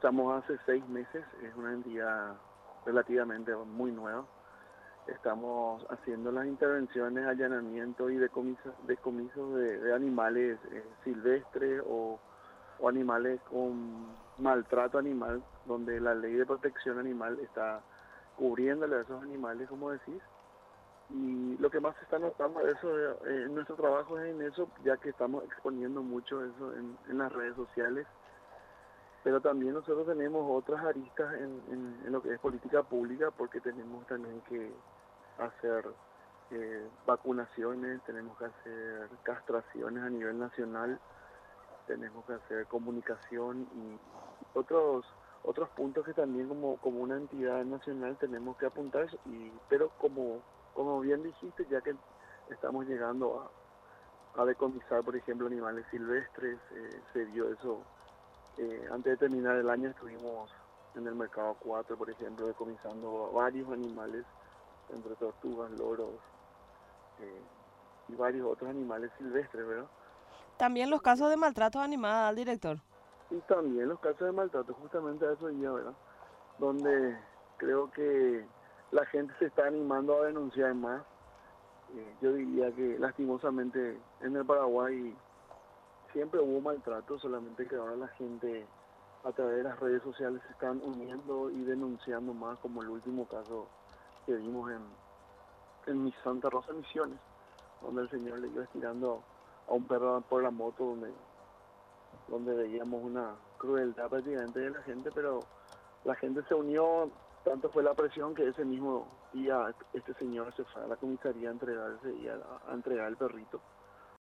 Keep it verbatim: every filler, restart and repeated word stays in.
Estamos hace seis meses, es una entidad relativamente muy nueva. Estamos haciendo las intervenciones, allanamiento y decomiso, decomiso de, de animales eh, silvestres o, o animales con maltrato animal, donde la ley de protección animal está cubriéndole a esos animales, como decís. Y lo que más se está notando de eso, eh, en nuestro trabajo es en eso, ya que estamos exponiendo mucho eso en, en las redes sociales. Pero también nosotros tenemos otras aristas en, en, en lo que es política pública, porque tenemos también que hacer eh, vacunaciones, tenemos que hacer castraciones a nivel nacional, tenemos que hacer comunicación y otros otros puntos que también como, como una entidad nacional tenemos que apuntar, y pero como, como bien dijiste, ya que estamos llegando a, a decomisar, por ejemplo, animales silvestres, eh, se vio eso. Eh, antes de terminar el año estuvimos en el mercado cuatro, por ejemplo, decomisando varios animales, entre tortugas, loros eh, y varios otros animales silvestres, ¿verdad? También los casos de maltrato animal, director. Y también los casos de maltrato, justamente a eso iba, ¿verdad? Donde creo que la gente se está animando a denunciar más. Eh, yo diría que lastimosamente en el Paraguay siempre hubo maltrato, solamente que ahora la gente a través de las redes sociales se están uniendo y denunciando más, como el último caso que vimos en, en mi Santa Rosa Misiones, donde el señor le iba estirando a un perro por la moto, donde, donde veíamos una crueldad prácticamente de la gente, pero la gente se unió, tanto fue la presión que ese mismo día este señor se fue a la comisaría a entregarse y a, a entregar el perrito.